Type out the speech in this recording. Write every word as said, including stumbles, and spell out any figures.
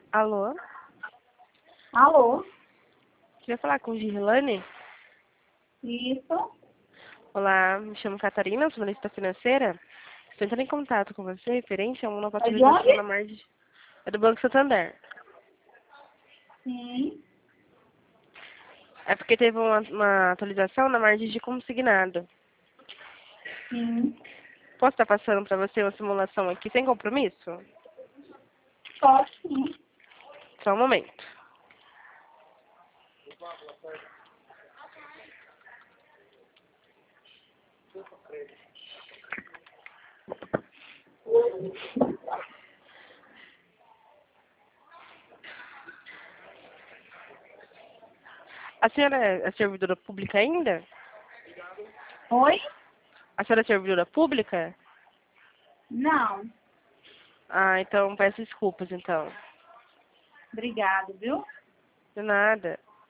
Alô? Alô? Queria falar com Girlane? Isso? Olá, me chamo Catarina, sou analista financeira. Estou entrando em contato com você referente a uma nova É de atualização onde? na margem é do Banco Santander. Sim. É porque teve uma, uma atualização na margem de consignado. Sim. Posso estar passando para você uma simulação aqui sem compromisso? Pode sim. Só um momento. A senhora é servidora pública ainda? Oi? A senhora é servidora pública? Não. Ah, então peço desculpas, então. Obrigado, viu? De nada.